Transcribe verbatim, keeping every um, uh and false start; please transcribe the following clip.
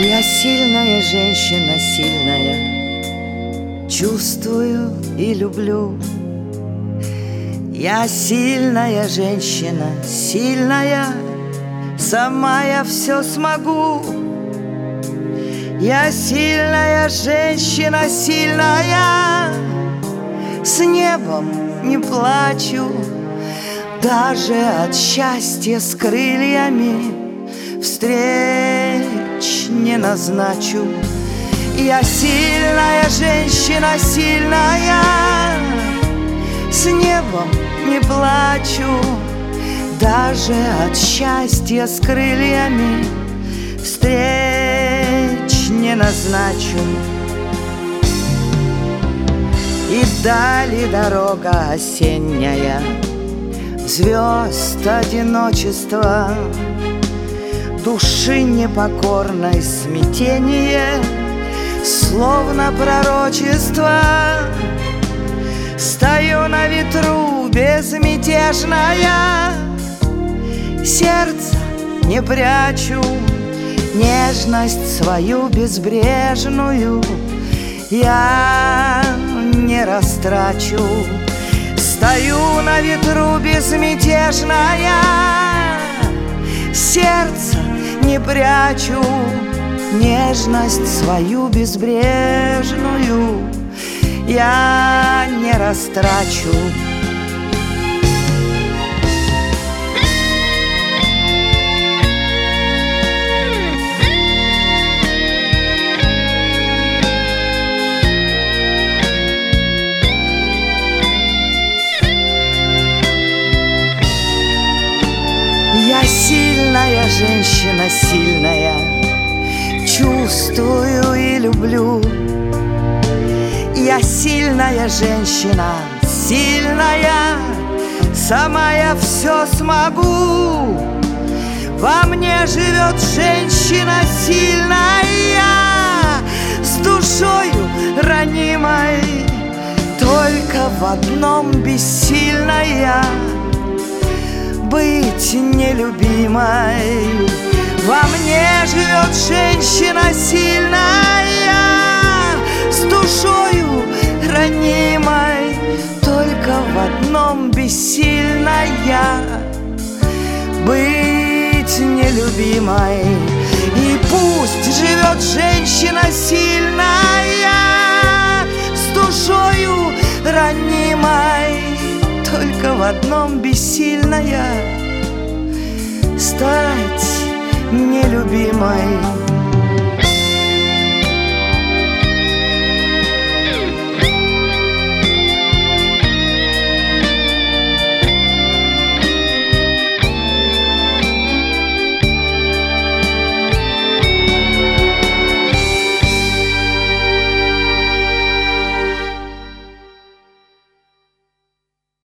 Я сильная женщина, сильная, чувствую и люблю. Я сильная женщина, сильная, сама я все смогу. Я сильная женщина, сильная, с небом не плачу. Даже от счастья с крыльями встреч не назначу. Я сильная женщина, сильная, с небом не плачу. Даже от счастья с крыльями встреч не назначу. И вдали дорога осенняя, звезд одиночества, души непокорной смятение, словно пророчество. Стою на ветру безмятежная, сердце не прячу, нежность свою безбрежную я не растрачу. Стою на ветру безмятежная, сердце не прячу, нежность свою безбрежную я не растрачу. Я сильная женщина, сильная, чувствую и люблю. Я сильная женщина, сильная, сама я все смогу. Во мне живет женщина сильная, с душою ранимой, только в одном бессильная — быть нелюбимой. Во мне живет женщина сильная, с душою ранимой, только в одном бессильная — быть нелюбимой. И пусть живет женщина сильная, с душою ранимой, только в одном бессильная — стать нелюбимой.